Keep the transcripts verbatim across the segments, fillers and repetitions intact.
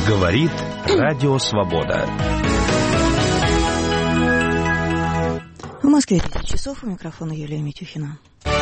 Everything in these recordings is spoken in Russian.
Говорит Радио Свобода. В Москве десять часов, у микрофона Юлия Митюхина.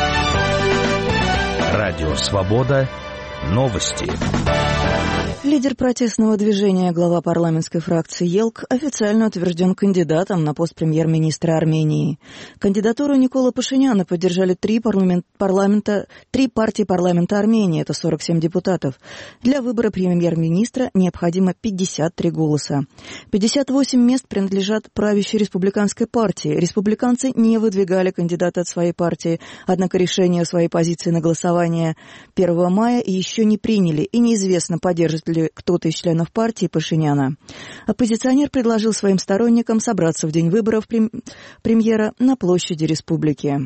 Радио Свобода. Новости. Лидер протестного движения, глава парламентской фракции ЕЛК, официально утвержден кандидатом на пост премьер-министра Армении. Кандидатуру Никола Пашиняна поддержали три, парламент, парламента, три партии парламента Армении, это сорок семь депутатов. Для выбора премьер-министра необходимо пятьдесят три голоса. пятьдесят восемь мест принадлежат правящей республиканской партии. Республиканцы не выдвигали кандидата от своей партии, однако решение о своей позиции на голосование первого мая еще не приняли, и неизвестно, поддержит ли кто-то из членов партии Пашиняна. Оппозиционер предложил своим сторонникам собраться в день выборов прем... премьера на площади республики.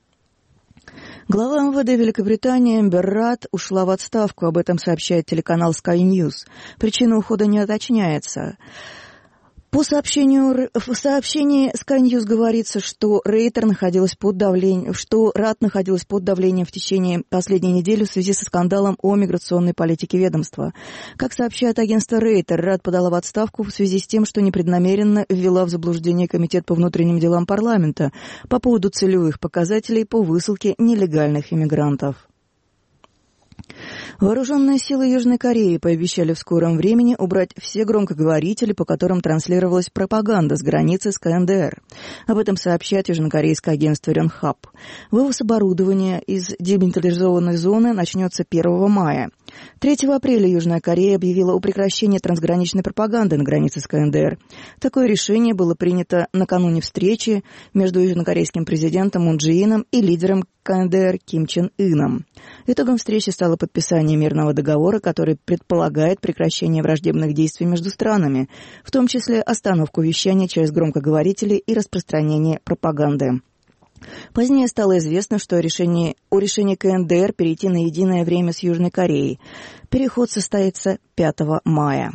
Глава МВД Великобритании Эмбер Рад ушла в отставку, об этом сообщает телеканал Sky News. Причина ухода не уточняется. По сообщению, в сообщении Sky News говорится, что Рейтер находилась под давлением, что Рад находилась под давлением в течение последней недели в связи со скандалом о миграционной политике ведомства. Как сообщает агентство Рейтер, Рад подала в отставку в связи с тем, что непреднамеренно ввела в заблуждение Комитет по внутренним делам парламента по поводу целевых показателей по высылке нелегальных иммигрантов. Вооруженные силы Южной Кореи пообещали в скором времени убрать все громкоговорители, по которым транслировалась пропаганда с границы с КНДР. Об этом сообщает южнокорейское агентство Рёнхап. Вывоз оборудования из демилитаризованной зоны начнется первого мая. третьего апреля Южная Корея объявила о прекращении трансграничной пропаганды на границе с КНДР. Такое решение было принято накануне встречи между южнокорейским президентом Мун Чжэ Ином и лидером КНДР Ким Чен Ыном. Итогом встречи стало подписание мирного договора, который предполагает прекращение враждебных действий между странами, в том числе остановку вещания через громкоговорители и распространение пропаганды. Позднее стало известно, что о решении, о решении КНДР перейти на единое время с Южной Кореей. Переход состоится пятого мая.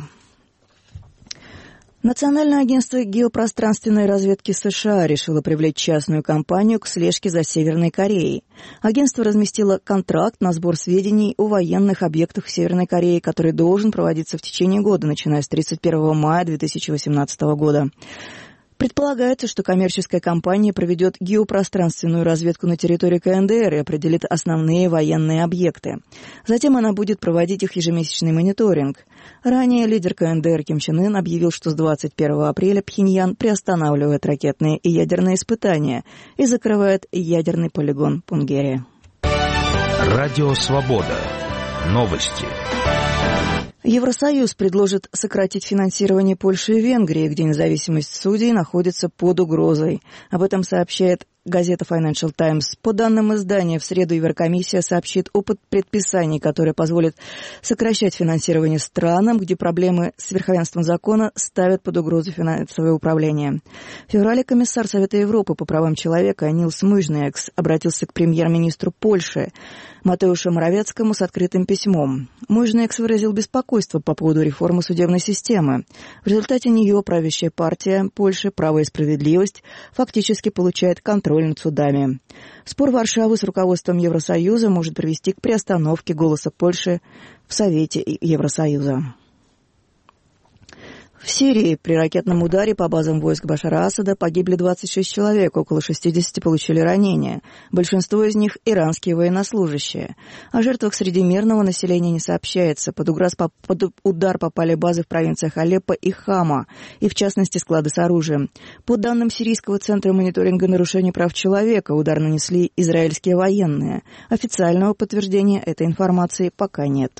Национальное агентство геопространственной разведки США решило привлечь частную компанию к слежке за Северной Кореей. Агентство разместило контракт на сбор сведений о военных объектах в Северной Корее, который должен проводиться в течение года, начиная с тридцать первого мая две тысячи восемнадцатого года. Предполагается, что коммерческая компания проведет геопространственную разведку на территории КНДР и определит основные военные объекты. Затем она будет проводить их ежемесячный мониторинг. Ранее лидер КНДР Ким Чен Ын объявил, что с двадцать первого апреля Пхеньян приостанавливает ракетные и ядерные испытания и закрывает ядерный полигон Пунгерри. Радио Свобода. Новости. Евросоюз предложит сократить финансирование Польши и Венгрии, где независимость судей находится под угрозой. Об этом сообщает газета Financial Times. По данным издания, в среду Еврокомиссия сообщит о предписании, которое позволит сокращать финансирование странам, где проблемы с верховенством закона ставят под угрозу финансовое управление. В феврале комиссар Совета Европы по правам человека Нилс Мужниекс обратился к премьер-министру Польши Матеушу Моровецкому с открытым письмом. Мужниекс выразил беспокойство по поводу реформы судебной системы. В результате нее правящая партия Польши «Право и справедливость» фактически получает контроль над судами. Спор Варшавы с руководством Евросоюза может привести к приостановке голоса Польши в Совете Евросоюза. В Сирии при ракетном ударе по базам войск Башара Асада погибли двадцать шесть человек, около шестьдесят получили ранения. Большинство из них – иранские военнослужащие. О жертвах среди мирного населения не сообщается. Под удар попали базы в провинциях Алеппо и Хама, и в частности склады с оружием. По данным Сирийского центра мониторинга нарушений прав человека, удар нанесли израильские военные. Официального подтверждения этой информации пока нет.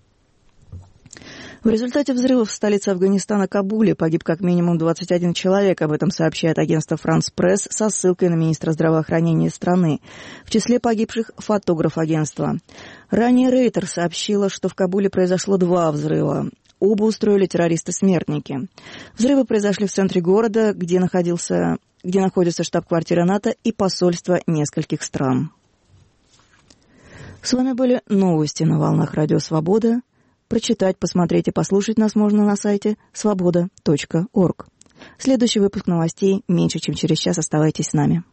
В результате взрывов в столице Афганистана Кабуле погиб как минимум двадцать один человек. Об этом сообщает агентство France Press со ссылкой на министра здравоохранения страны. В числе погибших фотограф агентства. Ранее Рейтер сообщила, что в Кабуле произошло два взрыва. Оба устроили террористы-смертники. Взрывы произошли в центре города, где находился, где находится штаб-квартира НАТО и посольство нескольких стран. С вами были новости на волнах Радио Свобода. Прочитать, посмотреть и послушать нас можно на сайте свобода точка орг. Следующий выпуск новостей меньше, чем через час. Оставайтесь с нами.